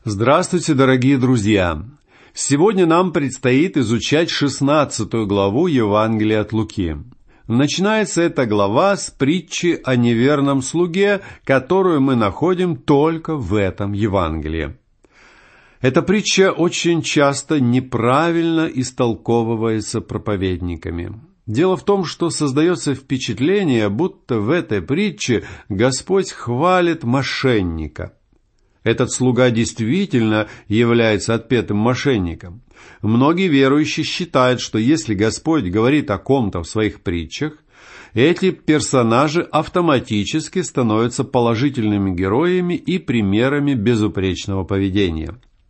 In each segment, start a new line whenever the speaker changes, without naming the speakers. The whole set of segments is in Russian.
Здравствуйте, дорогие друзья! Сегодня нам предстоит изучать 16 главу Евангелия от Луки. Начинается эта глава с притчи о неверном слуге, которую мы находим только в этом Евангелии. Эта притча очень часто неправильно истолковывается проповедниками. Дело в том, что создается впечатление, будто в этой притче Господь хвалит мошенника. Этот слуга действительно является отпетым мошенником. Многие верующие считают, что если Господь говорит о ком-то в своих притчах, эти персонажи автоматически становятся положительными героями и примерами безупречного поведения.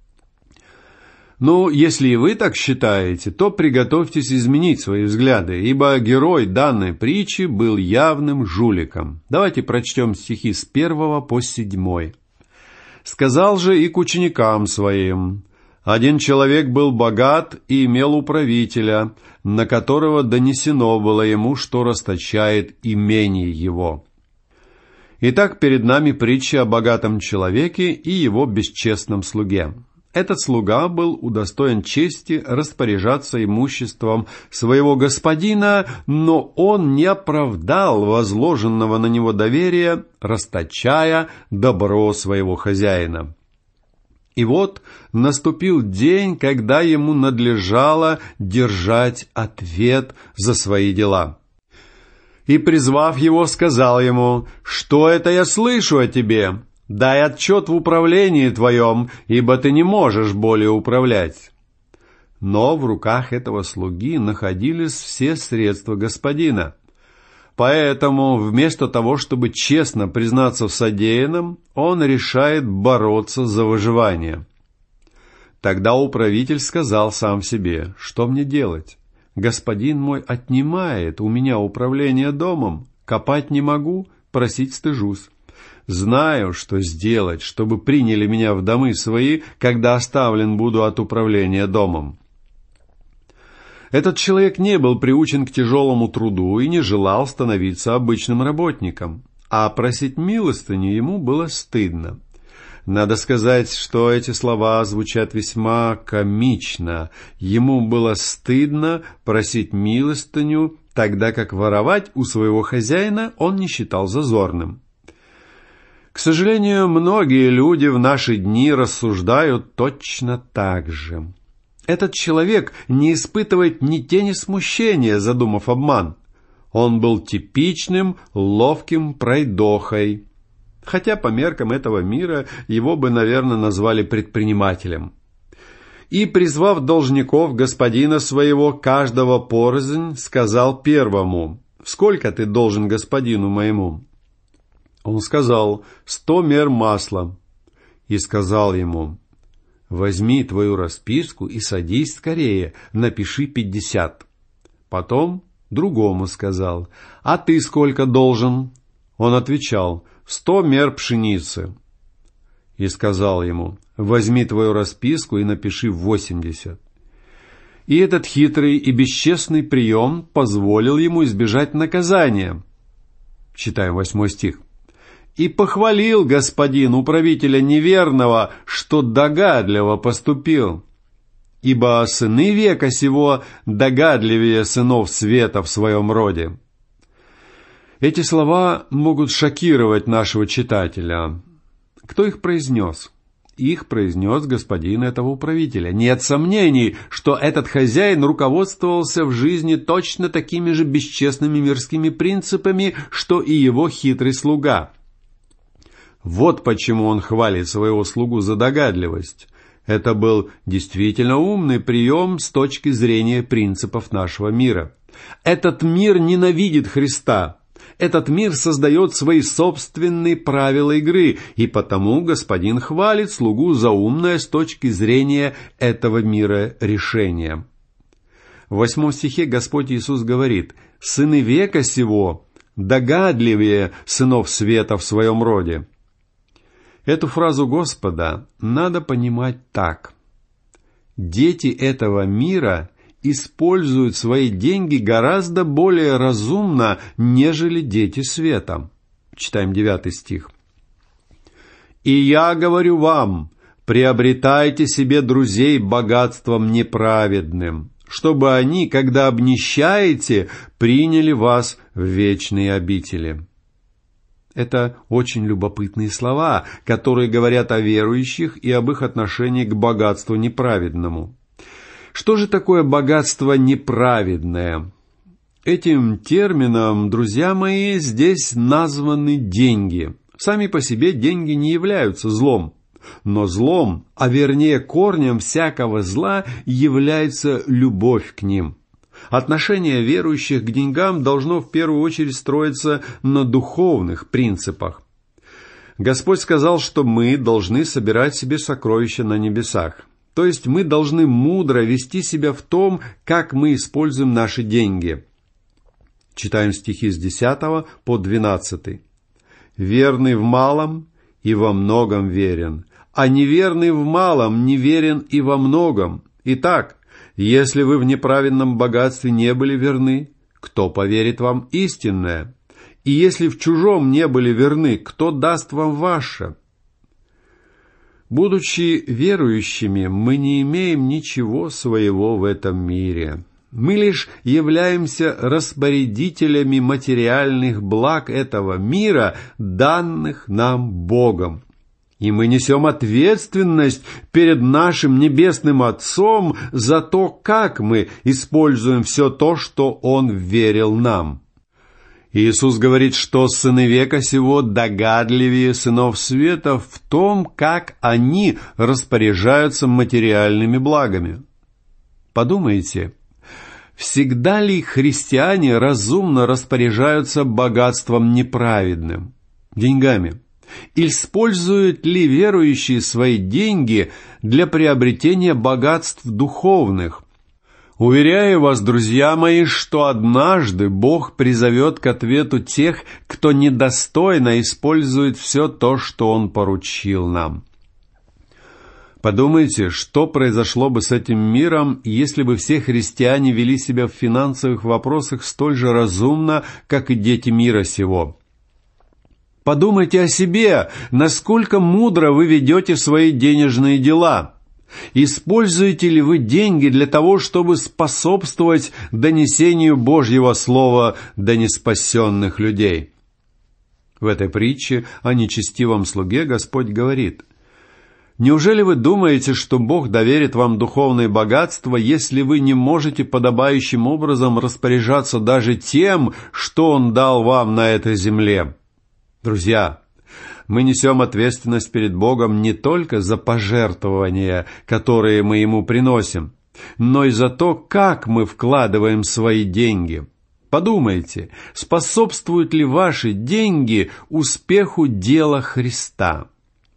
Но если и вы так считаете, то приготовьтесь изменить свои взгляды, ибо герой данной притчи был явным жуликом. Давайте прочтем стихи с 1 по 7. «Сказал же и к ученикам своим: один человек был богат и имел управителя, на которого донесено было ему, что расточает имение его. Итак, перед нами притча о богатом человеке и его бесчестном слуге. Этот слуга был удостоен чести распоряжаться имуществом своего господина, но он не оправдал возложенного на него доверия, расточая добро своего хозяина. И вот наступил день, когда ему надлежало держать ответ за свои дела. И, призвав его, сказал ему: «Что это я слышу о тебе? Дай отчет в управлении твоем, ибо ты не можешь более управлять». Но в руках этого слуги находились все средства господина. Поэтому вместо того, чтобы честно признаться в содеянном, он решает бороться за выживание. Тогда управитель сказал сам себе: «Что мне делать? Господин мой отнимает у меня управление домом, копать не могу, просить стыжусь. Знаю, что сделать, чтобы приняли меня в домы свои, когда оставлен буду от управления домом». Этот человек не был приучен к тяжелому труду и не желал становиться обычным работником, а просить милостыню ему было стыдно. Надо сказать, что эти слова звучат весьма комично. Ему было стыдно просить милостыню, тогда как воровать у своего хозяина он не считал зазорным. К сожалению, многие люди в наши дни рассуждают точно так же. Этот человек не испытывает ни тени смущения, задумав обман. Он был типичным ловким пройдохой, хотя по меркам этого мира его бы, наверное, назвали предпринимателем. И, призвав должников господина своего, каждого порознь, сказал первому: «Сколько ты должен господину моему?» Он сказал: 100 мер масла. И сказал ему: «Возьми твою расписку и садись скорее, напиши 50. Потом другому сказал: «А ты сколько должен?» Он отвечал: 100 мер пшеницы. И сказал ему: «Возьми твою расписку и напиши 80. И этот хитрый и бесчестный прием позволил ему избежать наказания. Читаем 8 стих. «И похвалил господин управителя неверного, что догадливо поступил. Ибо сыны века сего догадливее сынов света в своем роде». Эти слова могут шокировать нашего читателя. Кто их произнес? Их произнес господин этого управителя. Нет сомнений, что этот хозяин руководствовался в жизни точно такими же бесчестными мирскими принципами, что и его хитрый слуга. Вот почему он хвалит своего слугу за догадливость. Это был действительно умный прием с точки зрения принципов нашего мира. Этот мир ненавидит Христа. Этот мир создает свои собственные правила игры, и потому господин хвалит слугу за умное с точки зрения этого мира решение. В 8 стихе Господь Иисус говорит: «Сыны века сего догадливее сынов света в своем роде». Эту фразу Господа надо понимать так. Дети этого мира используют свои деньги гораздо более разумно, нежели дети света. Читаем 9 стих. «И я говорю вам, приобретайте себе друзей богатством неправедным, чтобы они, когда обнищаете, приняли вас в вечные обители». Это очень любопытные слова, которые говорят о верующих и об их отношении к богатству неправедному. Что же такое богатство неправедное? Этим термином, друзья мои, здесь названы деньги. Сами по себе деньги не являются злом. Но злом, а вернее корнем всякого зла, является любовь к ним. Отношение верующих к деньгам должно в первую очередь строиться на духовных принципах. Господь сказал, что мы должны собирать себе сокровища на небесах. То есть мы должны мудро вести себя в том, как мы используем наши деньги. Читаем стихи с 10 по 12. «Верный в малом и во многом верен, а неверный в малом неверен и во многом. Итак, если вы в неправедном богатстве не были верны, кто поверит вам истинное? И если в чужом не были верны, кто даст вам ваше?» Будучи верующими, мы не имеем ничего своего в этом мире. Мы лишь являемся распорядителями материальных благ этого мира, данных нам Богом. И мы несем ответственность перед нашим Небесным Отцом за то, как мы используем все то, что Он вверил нам. Иисус говорит, что сыны века сего догадливее сынов света в том, как они распоряжаются материальными благами. Подумайте, всегда ли христиане разумно распоряжаются богатством неправедным, деньгами? Используют ли верующие свои деньги для приобретения богатств духовных? Уверяю вас, друзья мои, что однажды Бог призовет к ответу тех, кто недостойно использует все то, что Он поручил нам. Подумайте, что произошло бы с этим миром, если бы все христиане вели себя в финансовых вопросах столь же разумно, как и дети мира сего. Подумайте о себе, насколько мудро вы ведете свои денежные дела. Используете ли вы деньги для того, чтобы способствовать донесению Божьего Слова до неспасенных людей? В этой притче о нечестивом слуге Господь говорит: «Неужели вы думаете, что Бог доверит вам духовные богатства, если вы не можете подобающим образом распоряжаться даже тем, что Он дал вам на этой земле?» Друзья, мы несем ответственность перед Богом не только за пожертвования, которые мы Ему приносим, но и за то, как мы вкладываем свои деньги. Подумайте, способствуют ли ваши деньги успеху дела Христа?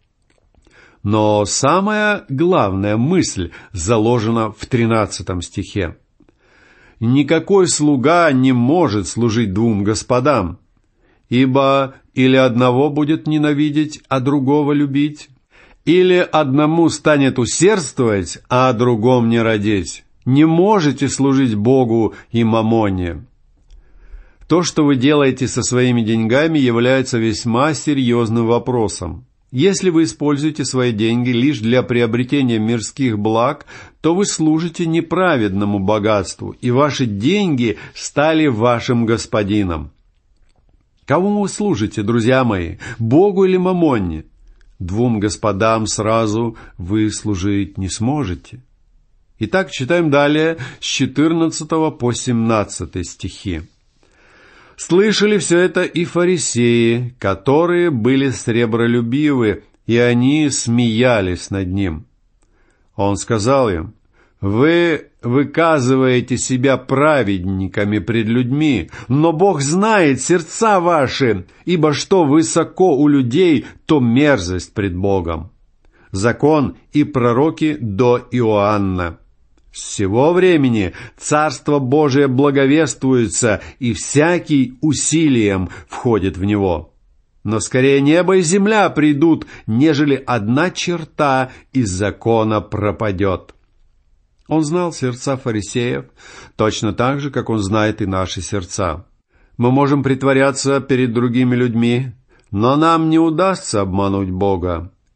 Но самая главная мысль заложена в 13 стихе. «Никакой слуга не может служить двум господам, ибо или одного будет ненавидеть, а другого любить, или одному станет усердствовать, а о другом не родить. Не можете служить Богу и мамоне». То, что вы делаете со своими деньгами, является весьма серьезным вопросом. Если вы используете свои деньги лишь для приобретения мирских благ, то вы служите неправедному богатству, и ваши деньги стали вашим господином. Кому вы служите, друзья мои, Богу или мамонне? Двум господам сразу вы служить не сможете. Итак, читаем далее с 14 по 17 стихи. «Слышали все это и фарисеи, которые были сребролюбивы, и они смеялись над ним. Он сказал им: вы выказываете себя праведниками пред людьми, но Бог знает сердца ваши, ибо что высоко у людей, то мерзость пред Богом. Закон и пророки до Иоанна. С сего времени Царство Божие благовествуется, и всякий усилием входит в него. Но скорее небо и земля придут, нежели одна черта из закона пропадет». Он знал сердца фарисеев, точно так же, как Он знает и наши сердца. Мы можем притворяться перед другими людьми, но нам не удастся обмануть Бога.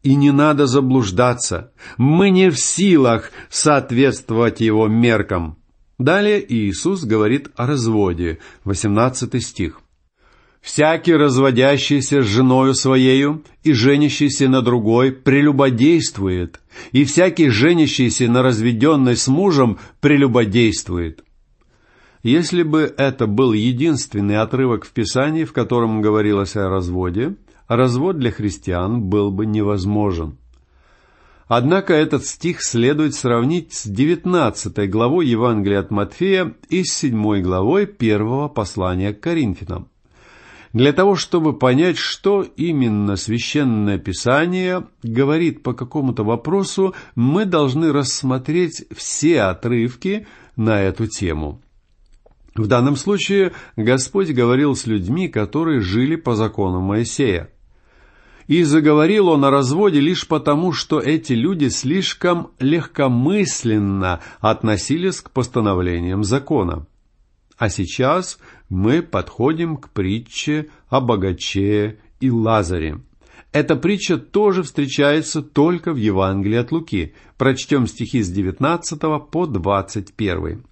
И не надо заблуждаться. Мы не в силах соответствовать его меркам. Далее Иисус говорит о разводе. 18 стих. «Всякий, разводящийся с женою своею и женящийся на другой, прелюбодействует, и всякий, женящийся на разведенной с мужем, прелюбодействует». Если бы это был единственный отрывок в Писании, в котором говорилось о разводе, развод для христиан был бы невозможен. Однако этот стих следует сравнить с 19 главой Евангелия от Матфея и с 7 главой первого послания к Коринфянам. Для того, чтобы понять, что именно Священное Писание говорит по какому-то вопросу, мы должны рассмотреть все отрывки на эту тему. В данном случае Господь говорил с людьми, которые жили по закону Моисея. И заговорил он о разводе лишь потому, что эти люди слишком легкомысленно относились к постановлениям закона. А сейчас мы подходим к притче о богаче и Лазаре. Эта притча тоже встречается только в Евангелии от Луки. Прочтем стихи с 19 по 21.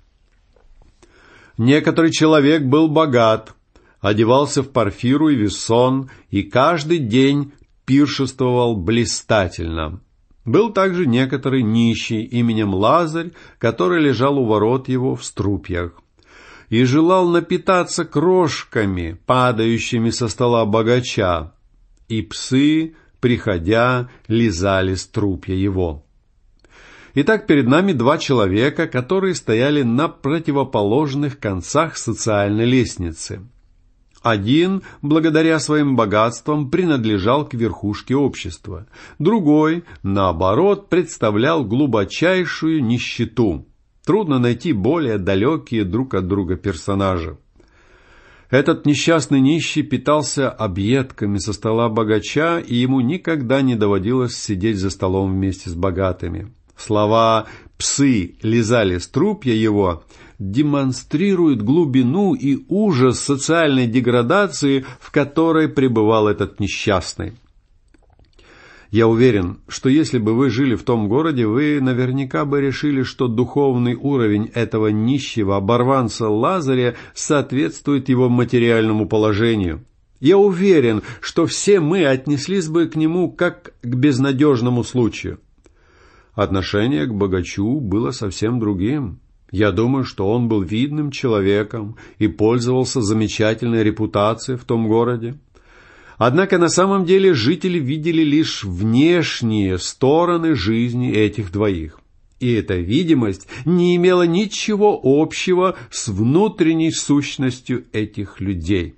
«Некоторый человек был богат, одевался в парфиру и вессон, и каждый день пиршествовал блистательно. Был также некоторый нищий именем Лазарь, который лежал у ворот его в струпьях, и желал напитаться крошками, падающими со стола богача, и псы, приходя, лизали струпья его». Итак, перед нами два человека, которые стояли на противоположных концах социальной лестницы. Один, благодаря своим богатствам, принадлежал к верхушке общества. Другой, наоборот, представлял глубочайшую нищету. Трудно найти более далекие друг от друга персонажи. Этот несчастный нищий питался объедками со стола богача, и ему никогда не доводилось сидеть за столом вместе с богатыми. Слова «псы лизали струпья его» демонстрируют глубину и ужас социальной деградации, в которой пребывал этот несчастный. Я уверен, что если бы вы жили в том городе, вы наверняка бы решили, что духовный уровень этого нищего оборванца Лазаря соответствует его материальному положению. Я уверен, что все мы отнеслись бы к нему как к безнадежному случаю. Отношение к богачу было совсем другим. Я думаю, что он был видным человеком и пользовался замечательной репутацией в том городе. Однако на самом деле жители видели лишь внешние стороны жизни этих двоих. И эта видимость не имела ничего общего с внутренней сущностью этих людей.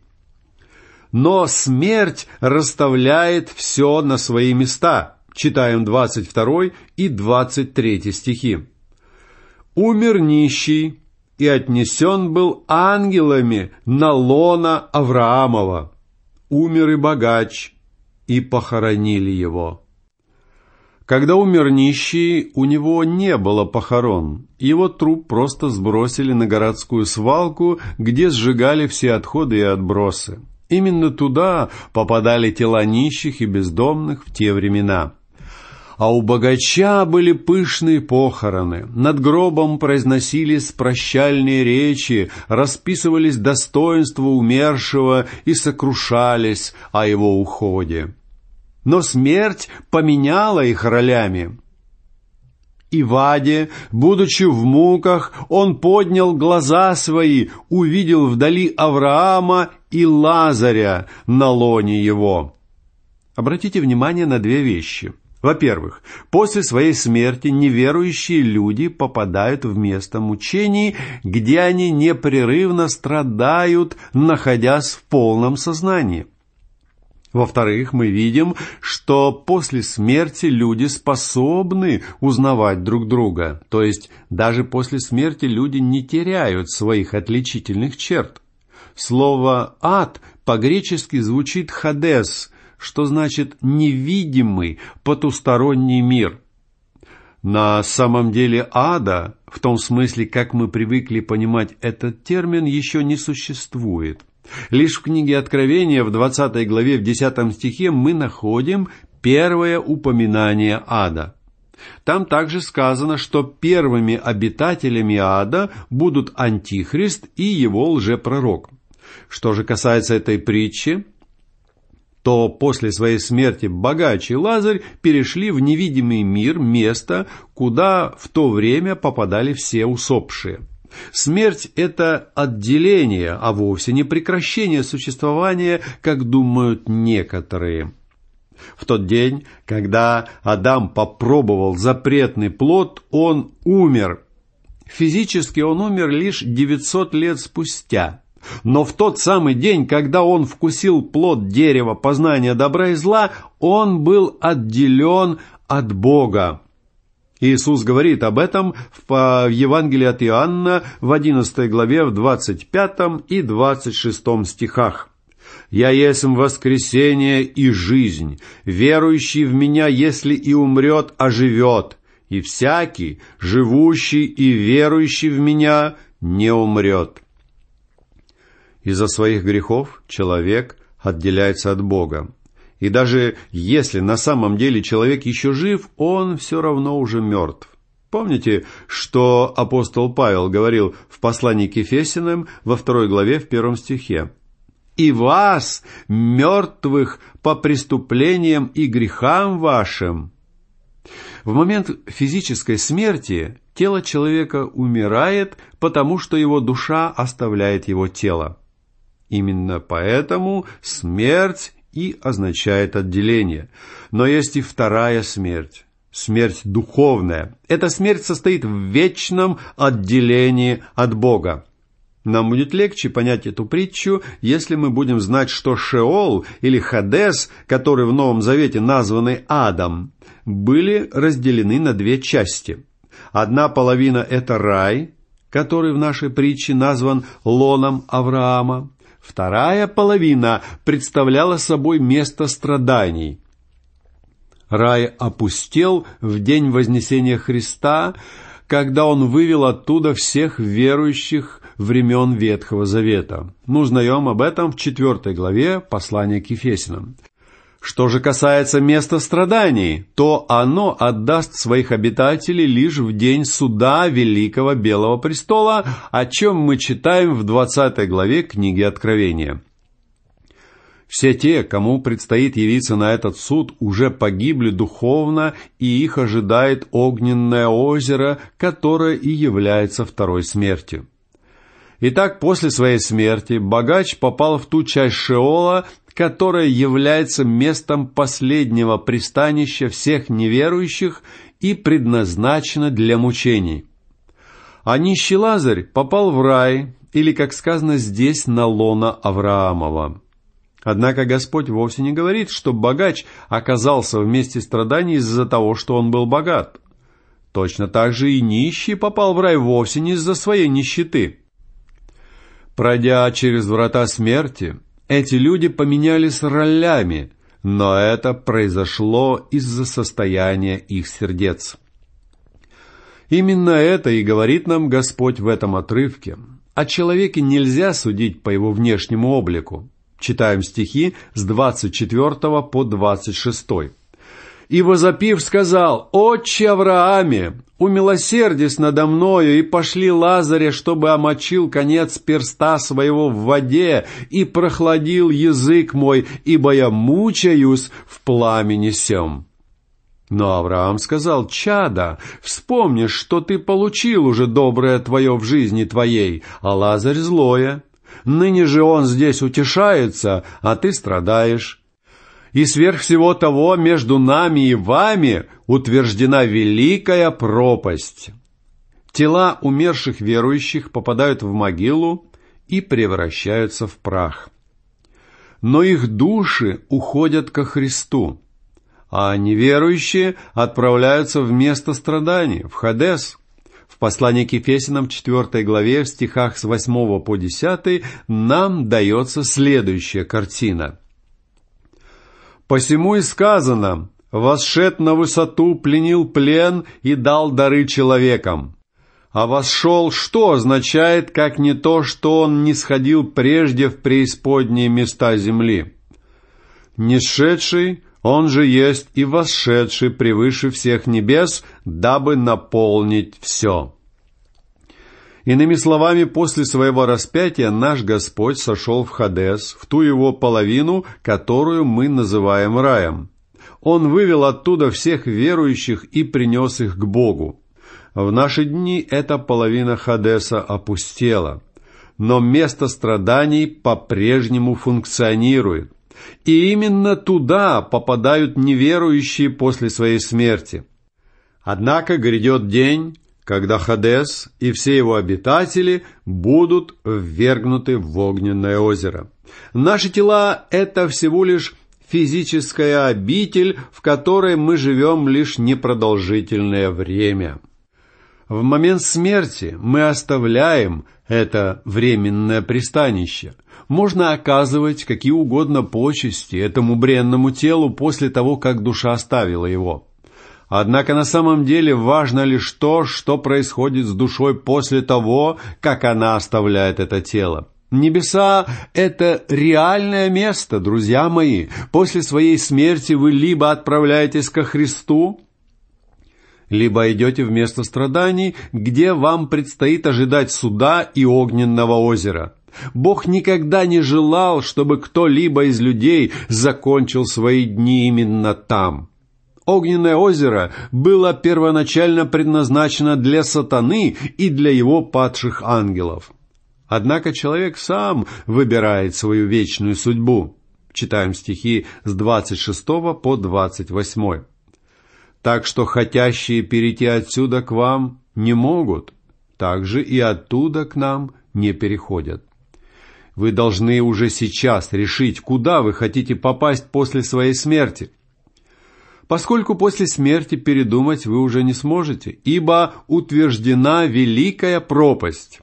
Но смерть расставляет все на свои места. Читаем 22 и 23 стихи. «Умер нищий, и отнесен был ангелами на лоно Авраамова. Умер и богач, и похоронили его». Когда умер нищий, у него не было похорон. Его труп просто сбросили на городскую свалку, где сжигали все отходы и отбросы. Именно туда попадали тела нищих и бездомных в те времена. А у богача были пышные похороны. Над гробом произносились прощальные речи, расписывались достоинства умершего и сокрушались о его уходе. Но смерть поменяла их ролями. И в аде, будучи в муках, он поднял глаза свои, увидел вдали Авраама и Лазаря на лоне его. Обратите внимание на две вещи. Во-первых, после своей смерти неверующие люди попадают в место мучений, где они непрерывно страдают, находясь в полном сознании. Во-вторых, мы видим, что после смерти люди способны узнавать друг друга. То есть, даже после смерти люди не теряют своих отличительных черт. Слово «ад» по-гречески звучит «хадес», что значит «невидимый, потусторонний мир». На самом деле ада, в том смысле, как мы привыкли понимать этот термин, еще не существует. Лишь в книге Откровения в 20 главе в 10 стихе мы находим первое упоминание ада. Там также сказано, что первыми обитателями ада будут Антихрист и его лжепророк. Что же касается этой притчи, то после своей смерти богач и Лазарь перешли в невидимый мир, место, куда в то время попадали все усопшие. Смерть – это отделение, а вовсе не прекращение существования, как думают некоторые. В тот день, когда Адам попробовал запретный плод, он умер. Физически он умер лишь 900 лет спустя. Но в тот самый день, когда он вкусил плод дерева познания добра и зла, он был отделен от Бога. Иисус говорит об этом в Евангелии от Иоанна в 11 главе, в 25 и 26 стихах. «Я есмь воскресение и жизнь. Верующий в Меня, если и умрет, оживет. И всякий, живущий и верующий в Меня, не умрет». Из-за своих грехов человек отделяется от Бога. И даже если на самом деле человек еще жив, он все равно уже мертв. Помните, что апостол Павел говорил в послании к Ефесянам во 2 главе в 1 стихе? «И вас, мертвых по преступлениям и грехам вашим». В момент физической смерти тело человека умирает, потому что его душа оставляет его тело. Именно поэтому смерть и означает отделение. Но есть и вторая смерть, смерть духовная. Эта смерть состоит в вечном отделении от Бога. Нам будет легче понять эту притчу, если мы будем знать, что Шеол или Хадес, которые в Новом Завете названы Адом, были разделены на две части. Одна половина – это рай, который в нашей притче назван лоном Авраама. Вторая половина представляла собой место страданий. Рай опустел в день Вознесения Христа, когда Он вывел оттуда всех верующих времен Ветхого Завета. Мы узнаем об этом в 4 главе послания к Ефесянам. Что же касается места страданий, то оно отдаст своих обитателей лишь в день суда Великого Белого Престола, о чем мы читаем в 20 главе книги Откровения. Все те, кому предстоит явиться на этот суд, уже погибли духовно, и их ожидает огненное озеро, которое и является второй смертью. Итак, после своей смерти богач попал в ту часть Шеола, которая является местом последнего пристанища всех неверующих и предназначена для мучений. А нищий Лазарь попал в рай, или, как сказано здесь, на лоно Авраамова. Однако Господь вовсе не говорит, что богач оказался в месте страданий из-за того, что он был богат. Точно так же и нищий попал в рай вовсе не из-за своей нищеты. Пройдя через врата смерти, эти люди поменялись ролями, но это произошло из-за состояния их сердец. Именно это и говорит нам Господь в этом отрывке. О человеке нельзя судить по его внешнему облику. Читаем стихи с 24 по 26. «И возопив, сказал: Отче Аврааме, умилосердись надо мною, и пошли Лазаря, чтобы омочил конец перста своего в воде, и прохладил язык мой, ибо я мучаюсь в пламени сем». Но Авраам сказал: «Чадо, вспомни, что ты получил уже доброе твое в жизни твоей, а Лазарь злое. Ныне же он здесь утешается, а ты страдаешь. И сверх всего того между нами и вами утверждена великая пропасть». Тела умерших верующих попадают в могилу и превращаются в прах. Но их души уходят ко Христу, а неверующие отправляются в место страданий, в Хадес. В послании к Ефесянам 4 главе, в стихах с 8 по 10, нам дается следующая картина. «Посему и сказано: восшед на высоту, пленил плен и дал дары человекам. А восшел, что означает, как не то, что он не сходил прежде в преисподние места земли? Нисшедший, Он же есть и восшедший превыше всех небес, дабы наполнить все». Иными словами, после своего распятия наш Господь сошел в Хадес, в ту его половину, которую мы называем раем. Он вывел оттуда всех верующих и принес их к Богу. В наши дни эта половина Хадеса опустела, но место страданий по-прежнему функционирует. И именно туда попадают неверующие после своей смерти. Однако грядет день, когда Хадес и все его обитатели будут ввергнуты в огненное озеро. Наши тела – это всего лишь физическая обитель, в которой мы живем лишь непродолжительное время. В момент смерти мы оставляем это временное пристанище. Можно оказывать какие угодно почести этому бренному телу после того, как душа оставила его. Однако на самом деле важно лишь то, что происходит с душой после того, как она оставляет это тело. Небеса – это реальное место, друзья мои. После своей смерти вы либо отправляетесь ко Христу, либо идете в место страданий, где вам предстоит ожидать суда и огненного озера. Бог никогда не желал, чтобы кто-либо из людей закончил свои дни именно там. Огненное озеро было первоначально предназначено для сатаны и для его падших ангелов. Однако человек сам выбирает свою вечную судьбу. Читаем стихи с 26 по 28. «Так что хотящие перейти отсюда к вам не могут, так же и оттуда к нам не переходят». Вы должны уже сейчас решить, куда вы хотите попасть после своей смерти. Поскольку после смерти передумать вы уже не сможете, ибо утверждена великая пропасть.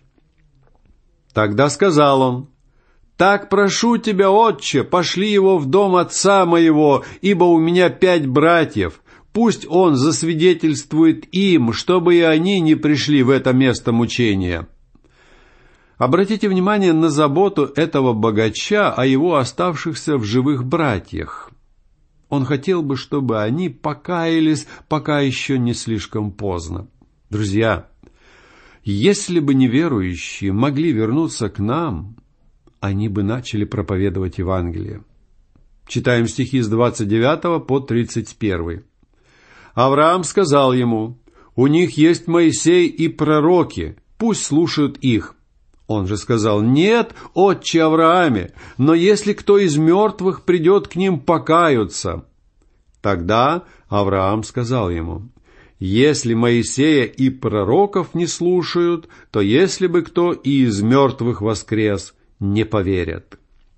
Тогда сказал он: «Так прошу тебя, отче, пошли его в дом отца моего, ибо у меня 5 братьев. Пусть он засвидетельствует им, чтобы и они не пришли в это место мучения». Обратите внимание на заботу этого богача о его оставшихся в живых братьях. Он хотел бы, чтобы они покаялись, пока еще не слишком поздно. Друзья, если бы неверующие могли вернуться к нам, они бы начали проповедовать Евангелие. Читаем стихи с 29 по 31. «Авраам сказал ему: у них есть Моисей и пророки, пусть слушают их. Он же сказал: нет, отче Аврааме, но если кто из мертвых придет к ним, покаются. Тогда Авраам сказал ему: если Моисея и пророков не слушают, то если бы кто и из мертвых воскрес, не поверят.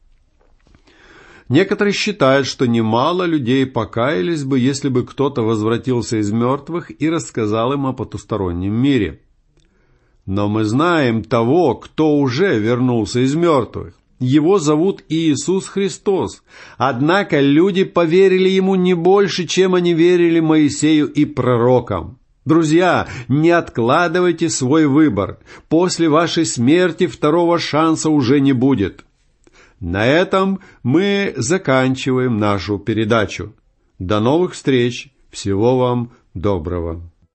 Некоторые считают, что немало людей покаялись бы, если бы кто-то возвратился из мертвых и рассказал им о потустороннем мире. Но мы знаем того, кто уже вернулся из мертвых. Его зовут Иисус Христос. Однако люди поверили Ему не больше, чем они верили Моисею и пророкам. Друзья, не откладывайте свой выбор. После вашей смерти второго шанса уже не будет. На этом мы заканчиваем нашу передачу. До новых встреч. Всего вам доброго.